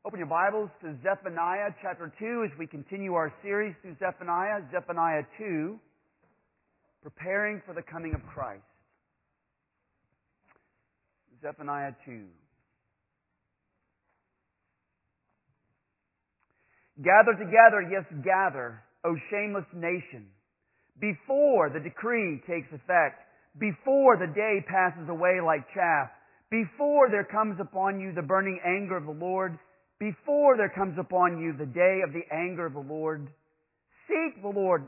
Open your Bibles to Zephaniah chapter 2 as we continue our series through Zephaniah. Zephaniah 2, preparing for the coming of Christ. Zephaniah 2. Gather together, yes, gather, O shameless nation, before the decree takes effect, before the day passes away like chaff, before there comes upon you the burning anger of the Lord, before there comes upon you the day of the anger of the Lord. Seek the Lord,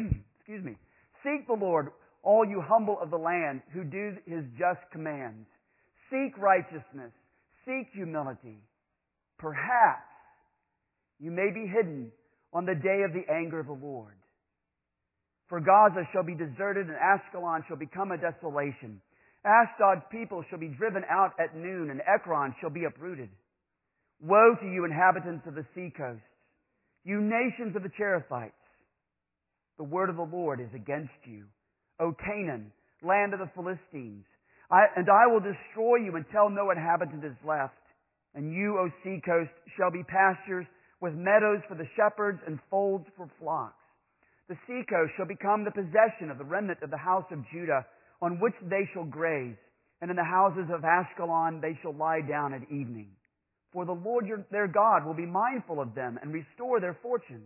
seek the Lord, all you humble of the land who do His just commands. Seek righteousness, seek humility. Perhaps you may be hidden on the day of the anger of the Lord. For Gaza shall be deserted and Ashkelon shall become a desolation. Ashdod's people shall be driven out at noon and Ekron shall be uprooted. Woe to you, inhabitants of the seacoast, you nations of the Cherethites. The word of the Lord is against you, O Canaan, land of the Philistines. I will destroy you until no inhabitant is left. And you, O seacoast, shall be pastures with meadows for the shepherds and folds for flocks. The seacoast shall become the possession of the remnant of the house of Judah, on which they shall graze. And in the houses of Ashkelon they shall lie down at evening. For the Lord their God will be mindful of them and restore their fortunes.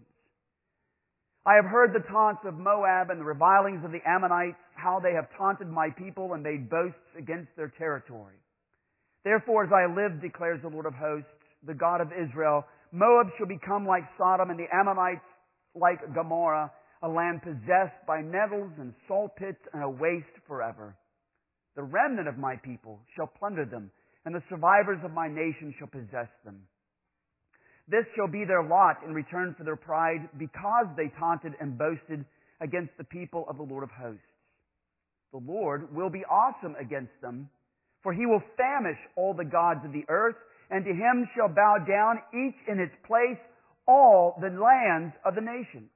I have heard the taunts of Moab and the revilings of the Ammonites, how they have taunted my people and made boasts against their territory. Therefore, as I live, declares the Lord of hosts, the God of Israel, Moab shall become like Sodom and the Ammonites like Gomorrah, a land possessed by nettles and salt pits and a waste forever. The remnant of my people shall plunder them, and the survivors of my nation shall possess them. This shall be their lot in return for their pride, because they taunted and boasted against the people of the Lord of hosts. The Lord will be awesome against them, for He will famish all the gods of the earth, and to Him shall bow down each in its place all the lands of the nations.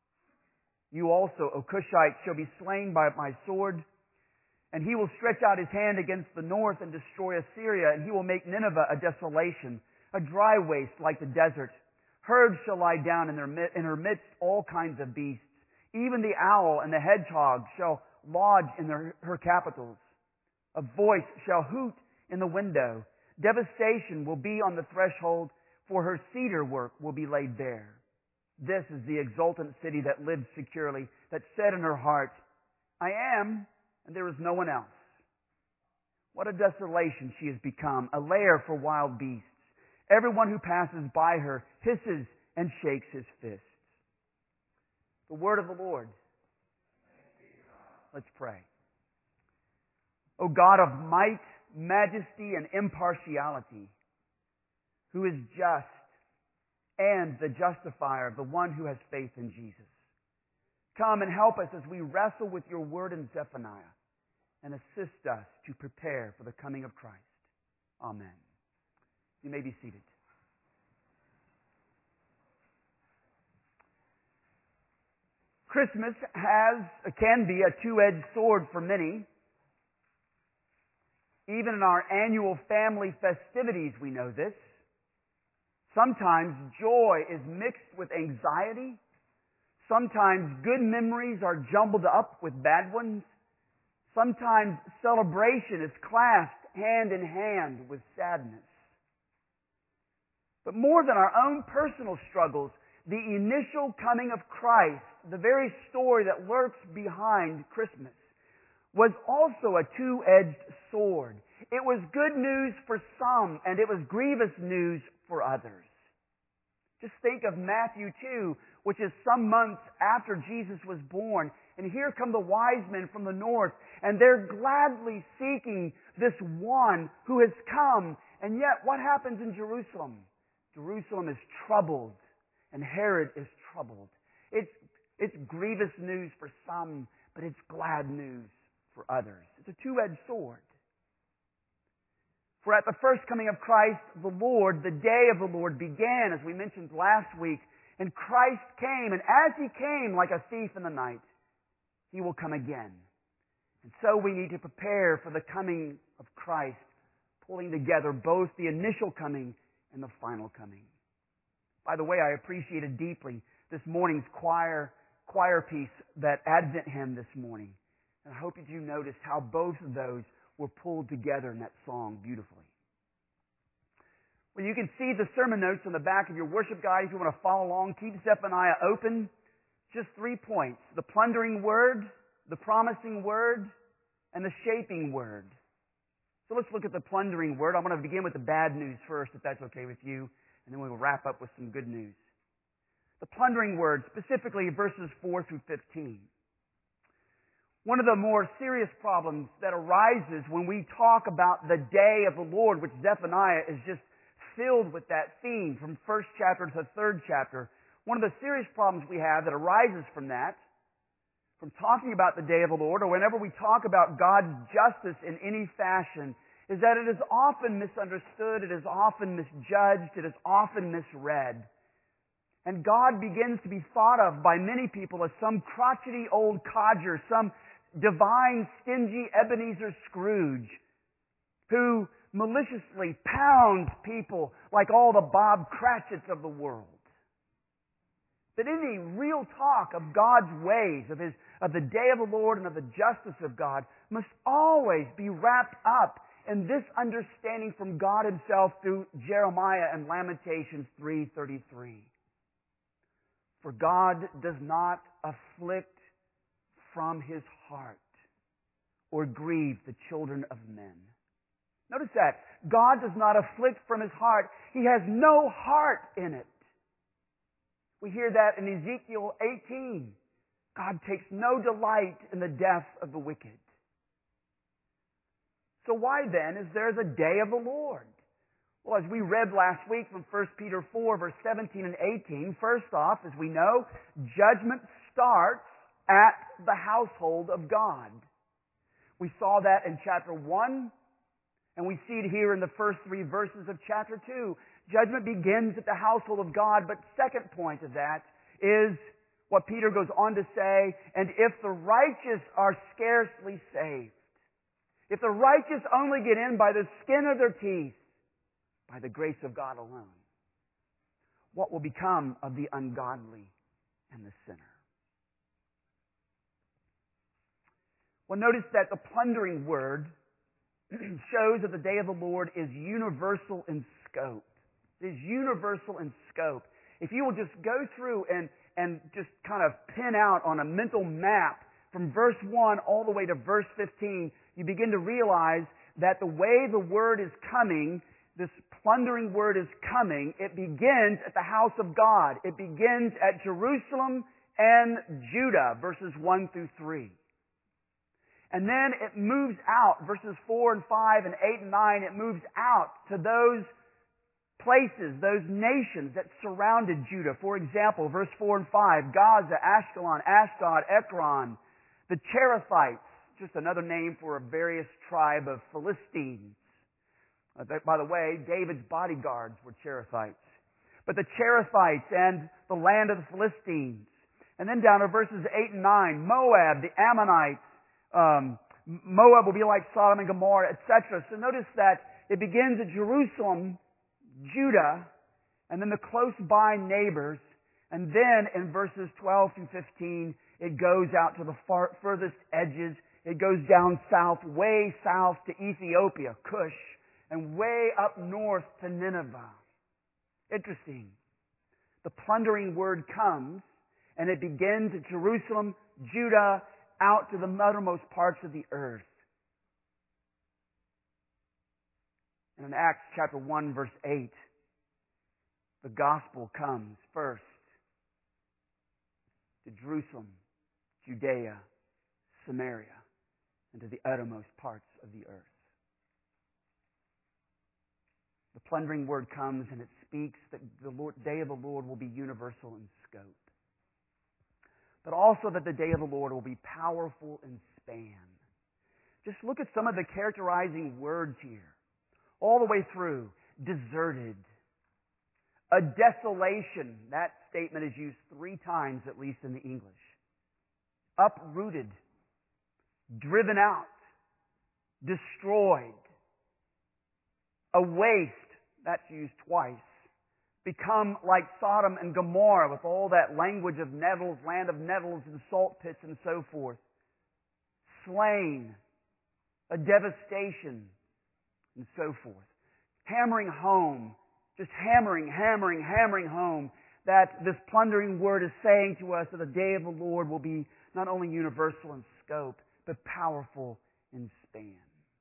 You also, O Cushites, shall be slain by my sword, and He will stretch out His hand against the north and destroy Assyria, and He will make Nineveh a desolation, a dry waste like the desert. Herds shall lie down in her midst all kinds of beasts. Even the owl and the hedgehog shall lodge in her capitals. A voice shall hoot in the window. Devastation will be on the threshold, for her cedar work will be laid bare. This is the exultant city that lives securely, that said in her heart, I am, and there is no one else. What a desolation she has become, a lair for wild beasts. Everyone who passes by her hisses and shakes his fists. The word of the Lord. Let's pray. O God of might, majesty, and impartiality, who is just and the justifier of the one who has faith in Jesus, come and help us as we wrestle with your word in Zephaniah, and assist us to prepare for the coming of Christ. Amen. You may be seated. Christmas can be a two-edged sword for many. Even in our annual family festivities, we know this. Sometimes joy is mixed with anxiety. Sometimes good memories are jumbled up with bad ones. Sometimes celebration is clasped hand in hand with sadness. But more than our own personal struggles, the initial coming of Christ, the very story that lurks behind Christmas, was also a two-edged sword. It was good news for some, and it was grievous news for others. Just think of Matthew 2, which is some months after Jesus was born. And here come the wise men from the north, and they're gladly seeking this one who has come. And yet, what happens in Jerusalem? Jerusalem is troubled, and Herod is troubled. It's grievous news for some, but it's glad news for others. It's a two-edged sword. For at the first coming of Christ, the Lord, the day of the Lord began, as we mentioned last week, and Christ came, and as He came like a thief in the night, He will come again. And so we need to prepare for the coming of Christ, pulling together both the initial coming and the final coming. By the way, I appreciated deeply this morning's choir piece, that Advent hymn this morning. And I hope that you noticed how both of those were pulled together in that song beautifully. Well, you can see the sermon notes on the back of your worship guide if you want to follow along. Keep Zephaniah open. Just 3 points: the plundering word, the promising word, and the shaping word. So let's look at the plundering word. I'm going to begin with the bad news first, if that's okay with you, and then we'll wrap up with some good news. The plundering word, specifically verses 4 through 15. One of the more serious problems that arises when we talk about the day of the Lord, which Zephaniah is just filled with that theme from first chapter to third chapter. One of the serious problems we have that arises from that, from talking about the day of the Lord, or whenever we talk about God's justice in any fashion, is that it is often misunderstood, it is often misjudged, it is often misread. And God begins to be thought of by many people as some crotchety old codger, some divine, stingy Ebenezer Scrooge, who maliciously pounds people like all the Bob Cratchits of the world. But any real talk of God's ways, of the day of the Lord and of the justice of God, must always be wrapped up in this understanding from God Himself through Jeremiah and Lamentations 3:33. For God does not afflict from His heart or grieve the children of men. Notice that. God does not afflict from His heart. He has no heart in it. We hear that in Ezekiel 18. God takes no delight in the death of the wicked. So why then is there the day of the Lord? Well, as we read last week from 1 Peter 4, verse 17 and 18, first off, as we know, judgment starts at the household of God. We saw that in chapter 1, and we see it here in the first 3 verses of chapter 2. Judgment begins at the household of God, but second point of that is what Peter goes on to say, and if the righteous are scarcely saved, if the righteous only get in by the skin of their teeth, by the grace of God alone, what will become of the ungodly and the sinner? Well, notice that the plundering word shows that the day of the Lord is universal in scope. It is universal in scope. If you will just go through and just kind of pin out on a mental map from verse 1 all the way to verse 15, you begin to realize that the way the word is coming, this plundering word is coming, it begins at the house of God. It begins at Jerusalem and Judah, verses 1 through 3. And then it moves out, verses 4 and 5 and 8 and 9, it moves out to those places, those nations that surrounded Judah. For example, verse 4 and 5, Gaza, Ashkelon, Ashdod, Ekron, the Cherethites, just another name for a various tribe of Philistines. By the way, David's bodyguards were Cherethites. But the Cherethites and the land of the Philistines. And then down to verses 8 and 9, Moab, the Ammonites. Moab will be like Sodom and Gomorrah, etc. So notice that it begins at Jerusalem, Judah, and then the close by neighbors. And then in verses 12 through 15, it goes out to the furthest edges. It goes down south, way south to Ethiopia, Cush, and way up north to Nineveh. Interesting. The plundering word comes, and it begins at Jerusalem, Judah, out to the uttermost parts of the earth. And in Acts chapter 1, verse 8, the gospel comes first to Jerusalem, Judea, Samaria, and to the uttermost parts of the earth. The plundering word comes and it speaks that the day of the Lord will be universal in scope. But also that the day of the Lord will be powerful in span. Just look at some of the characterizing words here. All the way through. Deserted. A desolation. That statement is used 3 times at least in the English. Uprooted. Driven out. Destroyed. A waste. that's used twice. Become like Sodom and Gomorrah with all that language of nettles, land of nettles and salt pits and so forth. Slain, a devastation, and so forth. Hammering home, just hammering home that this plundering word is saying to us that the day of the Lord will be not only universal in scope, but powerful in span.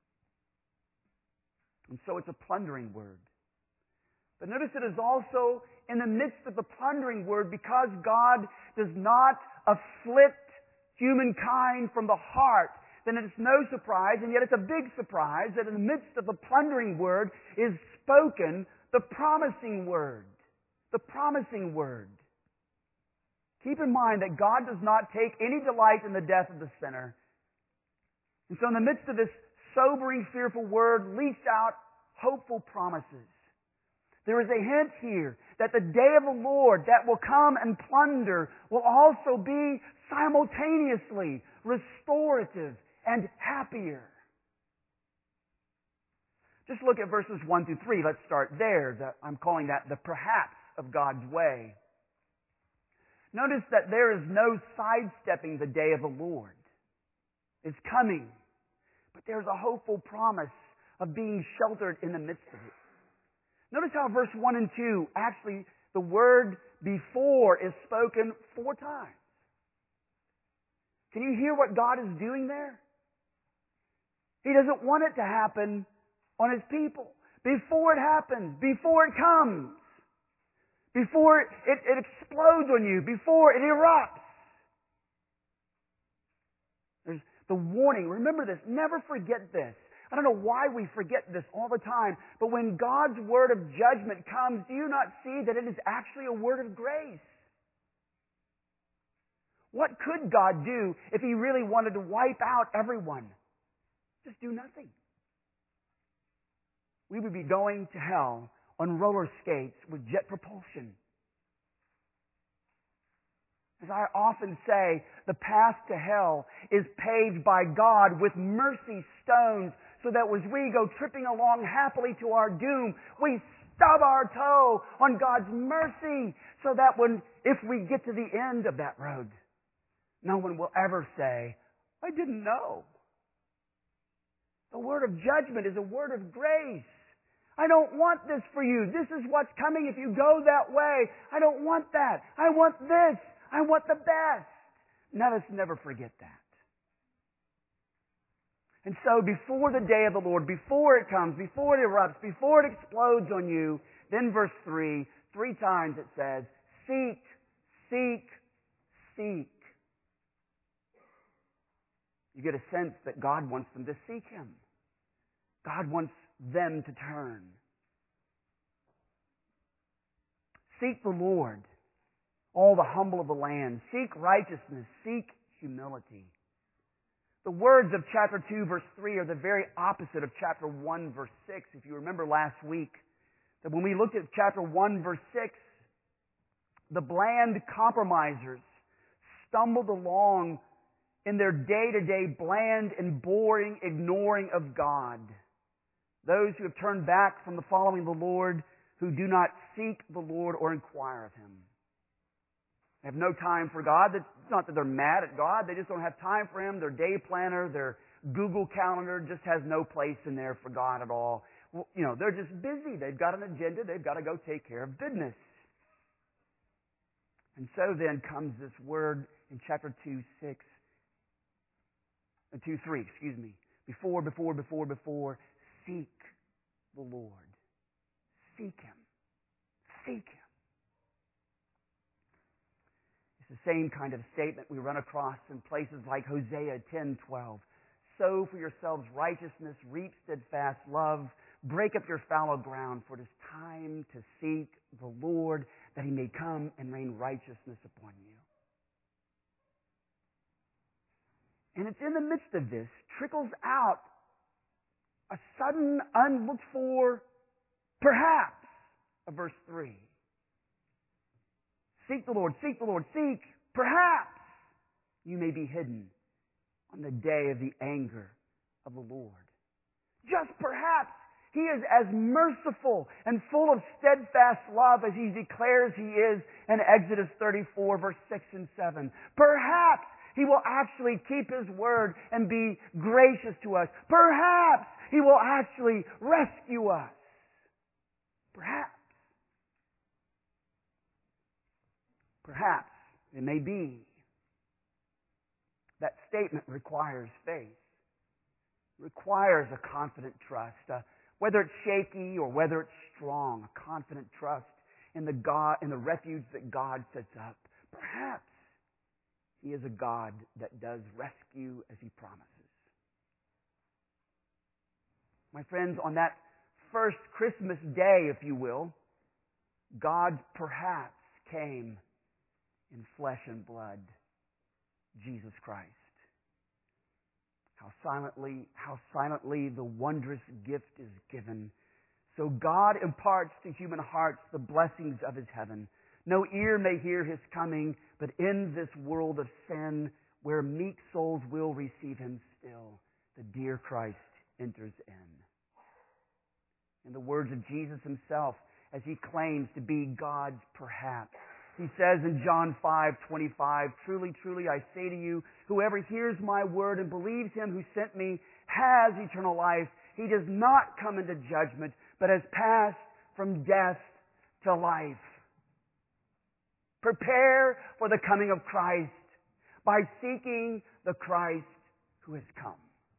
And so it's a plundering word. But notice it is also in the midst of the plundering word, because God does not afflict humankind from the heart, then it's no surprise, and yet it's a big surprise, that in the midst of the plundering word is spoken the promising word. The promising word. Keep in mind that God does not take any delight in the death of the sinner. And so in the midst of this sobering, fearful word leaks out hopeful promises. There is a hint here that the day of the Lord that will come and plunder will also be simultaneously restorative and happier. Just look at verses 1 through 3. Let's start there. I'm calling that the perhaps of God's way. Notice that there is no sidestepping the day of the Lord. It's coming. But there's a hopeful promise of being sheltered in the midst of it. Notice how verse 1 and 2, actually the word before is spoken 4 times. Can you hear what God is doing there? He doesn't want it to happen on His people. Before it happens, before it comes, before it explodes on you, before it erupts. There's the warning. Remember this. Never forget this. I don't know why we forget this all the time, but when God's word of judgment comes, do you not see that it is actually a word of grace? What could God do if He really wanted to wipe out everyone? Just do nothing. We would be going to hell on roller skates with jet propulsion. As I often say, the path to hell is paved by God with mercy stones, so that as we go tripping along happily to our doom, we stub our toe on God's mercy, so that if we get to the end of that road, no one will ever say, I didn't know. The word of judgment is a word of grace. I don't want this for you. This is what's coming if you go that way. I don't want that. I want this. I want the best. Let us never forget that. And so before the day of the Lord, before it comes, before it erupts, before it explodes on you, then verse 3 times it says, seek, seek, seek. You get a sense that God wants them to seek Him. God wants them to turn. Seek the Lord, all the humble of the land. Seek righteousness. Seek humility. The words of chapter 2, verse 3 are the very opposite of chapter 1, verse 6. If you remember last week, that when we looked at chapter 1, verse 6, the bland compromisers stumbled along in their day-to-day bland and boring ignoring of God. Those who have turned back from the following of the Lord, who do not seek the Lord or inquire of Him. They have no time for God. It's not that they're mad at God. They just don't have time for Him. Their day planner, their Google Calendar just has no place in there for God at all. Well, they're just busy. They've got an agenda. They've got to go take care of business. And so then comes this word in chapter 2, 6. 2, 3, excuse me. Before, seek the Lord. Seek Him. Seek Him. It's the same kind of statement we run across in places like Hosea 10:12. Sow for yourselves righteousness, reap steadfast love, break up your fallow ground, for it is time to seek the Lord, that He may come and rain righteousness upon you. And it's in the midst of this, trickles out a sudden, unlooked for, perhaps, of verse 3. Seek the Lord, seek the Lord, seek, perhaps you may be hidden on the day of the anger of the Lord. Just perhaps He is as merciful and full of steadfast love as He declares He is in Exodus 34, verse 6 and 7. Perhaps He will actually keep His word and be gracious to us. Perhaps He will actually rescue us. Perhaps. Perhaps it may be. That statement requires faith. Requires a confident trust. Whether it's shaky or whether it's strong, a confident trust in the refuge that God sets up. Perhaps He is a God that does rescue as He promises. My friends, on that first Christmas day, if you will, God perhaps came in flesh and blood, Jesus Christ. How silently the wondrous gift is given. So God imparts to human hearts the blessings of His heaven. No ear may hear His coming, but in this world of sin, where meek souls will receive Him still, the dear Christ enters in. In the words of Jesus Himself, as He claims to be God's perhaps, He says in John 5:25, "Truly, truly, I say to you, whoever hears my word and believes Him who sent me has eternal life. He does not come into judgment, but has passed from death to life." Prepare for the coming of Christ by seeking the Christ who has come.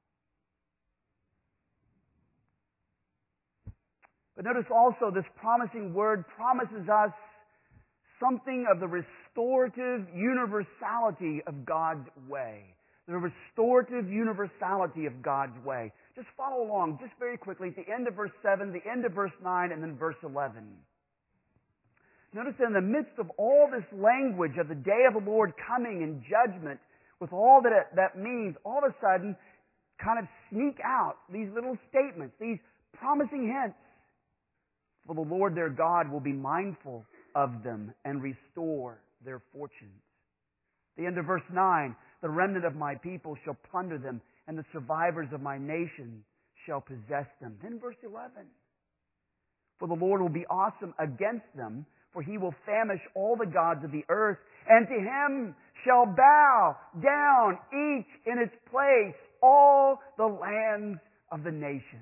But notice also this promising word promises us something of the restorative universality of God's way. The restorative universality of God's way. Just follow along, just very quickly, at the end of verse 7, the end of verse 9, and then verse 11. Notice in the midst of all this language of the day of the Lord coming in judgment, with all that means, all of a sudden, kind of sneak out these little statements, these promising hints. For the Lord their God will be mindful of them and restore their fortunes. The end of verse 9, the remnant of my people shall plunder them, and the survivors of my nation shall possess them. Then verse 11, for the Lord will be awesome against them, for He will famish all the gods of the earth, and to Him shall bow down each in its place all the lands of the nations.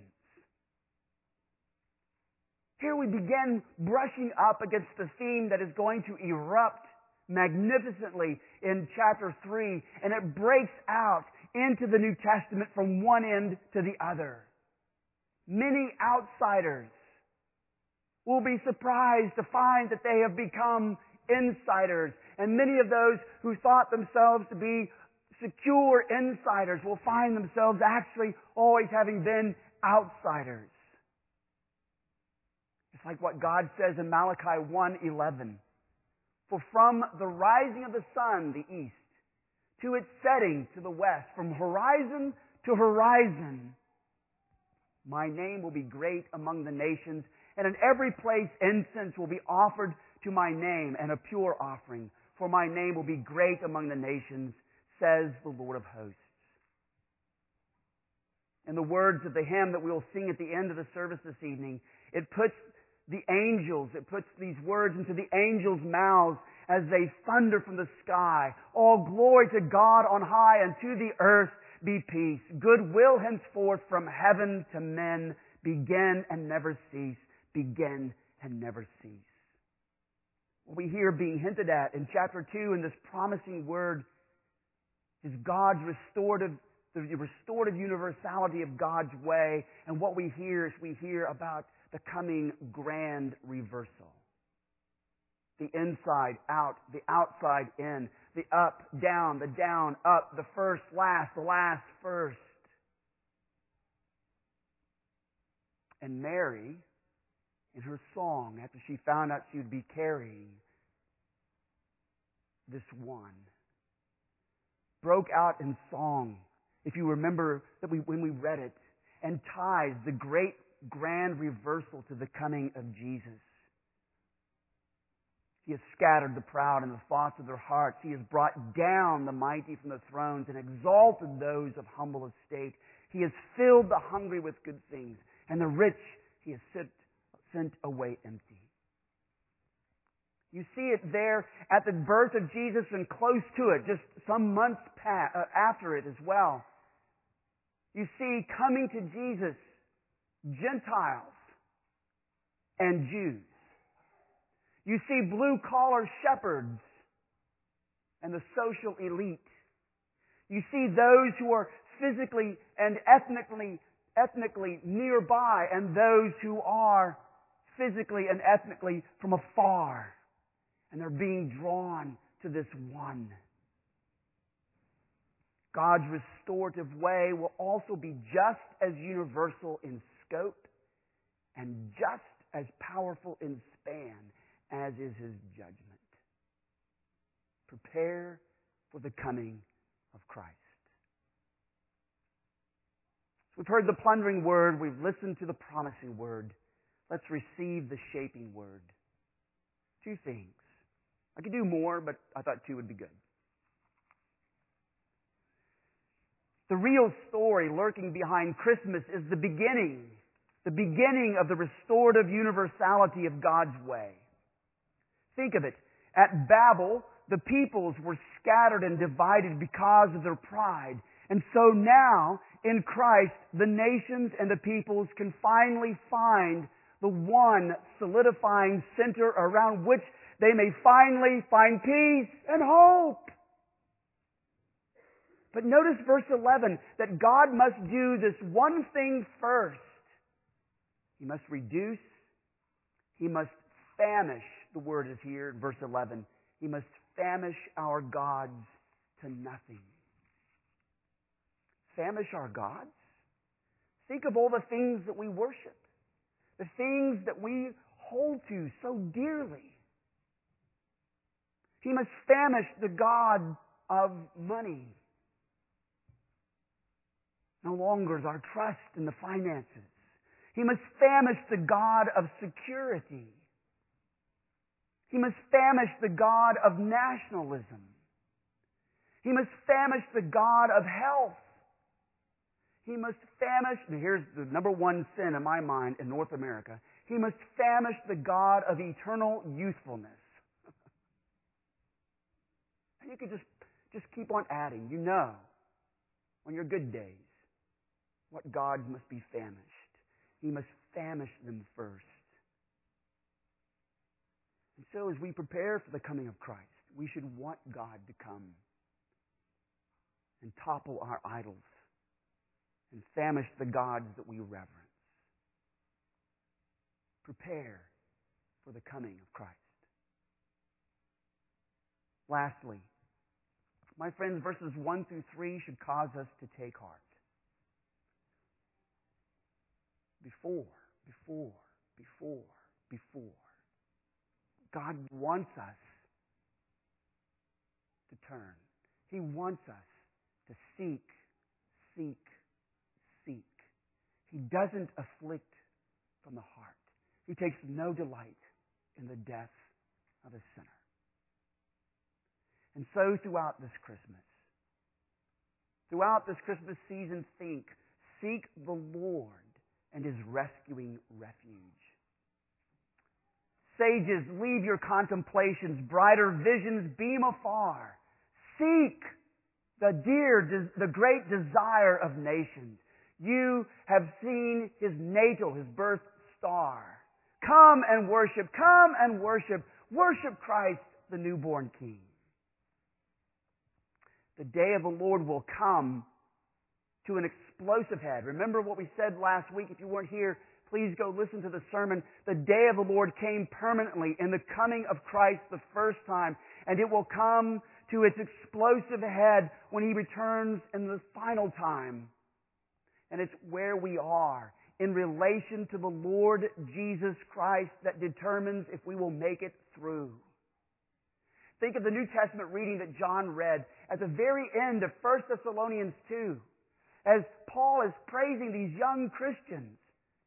Here we begin brushing up against the theme that is going to erupt magnificently in chapter 3, and it breaks out into the New Testament from one end to the other. Many outsiders will be surprised to find that they have become insiders, and many of those who thought themselves to be secure insiders will find themselves actually always having been outsiders. It's like what God says in Malachi 1:11. For from the rising of the sun, the east, to its setting to the west, from horizon to horizon, my name will be great among the nations, and in every place incense will be offered to my name, and a pure offering. For my name will be great among the nations, says the Lord of hosts. In the words of the hymn that we will sing at the end of the service this evening, it puts these words into the angels' mouths as they thunder from the sky. All glory to God on high, and to the earth be peace. Goodwill henceforth from heaven to men. Begin and never cease. Begin and never cease. What we hear being hinted at in chapter 2 in this promising word is God's the restorative universality of God's way. And what we hear about the coming grand reversal. The inside out, the outside in, the up, down, the down, up, the first, last, the last, first. And Mary, in her song, after she found out she would be carrying this one, broke out in song, if you remember that when we read it, and ties the great grand reversal to the coming of Jesus. He has scattered the proud in the thoughts of their hearts. He has brought down the mighty from the thrones and exalted those of humble estate. He has filled the hungry with good things, and the rich He is sent away empty. You see it there at the birth of Jesus and close to it, just some months after it as well. You see coming to Jesus Gentiles and Jews. You see blue-collar shepherds and the social elite. You see those who are physically and ethnically nearby and those who are physically and ethnically from afar. And they're being drawn to this one. God's restorative way will also be just as universal in scope and just as powerful in span as is His judgment. Prepare for the coming of Christ. We've heard the plundering word. We've listened to the promising word. Let's receive the shaping word. Two things. I could do more, but I thought two would be good. The real story lurking behind Christmas is the beginning of the restorative universality of God's way. Think of it. At Babel, the peoples were scattered and divided because of their pride. And so now, in Christ, the nations and the peoples can finally find the one solidifying center around which they may finally find peace and hope. But notice verse 11, that God must do this one thing first. He must reduce. He must famish. The word is here in verse 11. He must famish our gods to nothing. Famish our gods? Think of all the things that we worship. The things that we hold to so dearly. He must famish the god of money. No longer is our trust in the finances. He must famish the god of security. He must famish the god of nationalism. He must famish the god of health. He must famish, and here's the number one sin in my mind in North America. He must famish the god of eternal youthfulness. And you could just keep on adding. You know, on your good days, what gods must be famished. He must famish them first. And so as we prepare for the coming of Christ, we should want God to come and topple our idols and famish the gods that we reverence. Prepare for the coming of Christ. Lastly, my friends, verses 1 through 3 should cause us to take heart. Before. God wants us to turn. He wants us to seek. He doesn't afflict from the heart. He takes no delight in the death of a sinner. And so throughout this Christmas season, seek the Lord and His rescuing refuge. Sages, leave your contemplations, brighter visions beam afar. Seek the great desire of nations. You have seen His natal, His birth star. Come and worship, worship Christ, the newborn King. The day of the Lord will come to an explosive head. Remember what we said last week. If you weren't here, please go listen to the sermon. The day of the Lord came permanently in the coming of Christ the first time, and it will come to its explosive head when He returns in the final time. And it's where we are in relation to the Lord Jesus Christ that determines if we will make it through. Think of the New Testament reading that John read at the very end of 1 Thessalonians 2, as Paul is praising these young Christians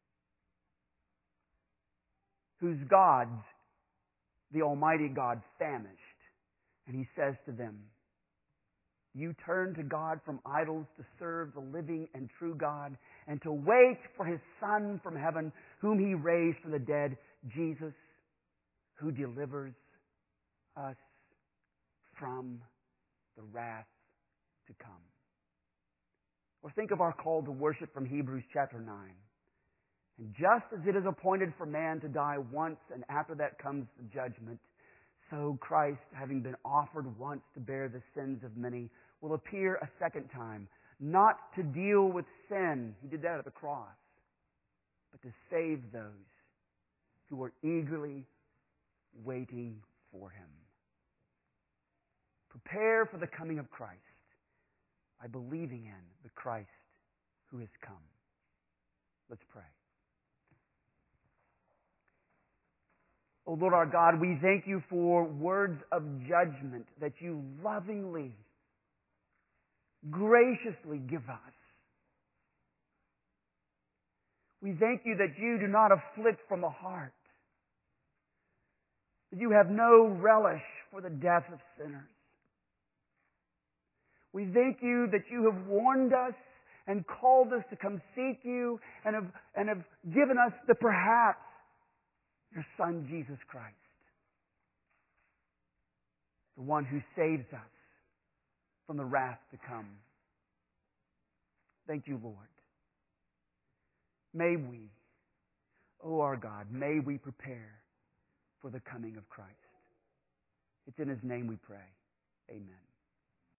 whose gods the Almighty God famished. And he says to them, You turn to God from idols to serve the living and true God and to wait for His Son from heaven, whom He raised from the dead, Jesus, who delivers us from the wrath to come. Or think of our call to worship from Hebrews chapter 9. And just as it is appointed for man to die once, and after that comes the judgment, so Christ, having been offered once to bear the sins of many, will appear a second time, not to deal with sin, He did that at the cross, but to save those who are eagerly waiting for Him. Prepare for the coming of Christ by believing in the Christ who has come. Let's pray. O Lord our God, we thank You for words of judgment that You lovingly, graciously give us. We thank You that You do not afflict from the heart, that You have no relish for the death of sinners. We thank You that You have warned us and called us to come seek You and have given us the perhaps Your Son, Jesus Christ, the one who saves us from the wrath to come. Thank You, Lord. May we, O our God, may we prepare for the coming of Christ. It's in His name we pray. Amen.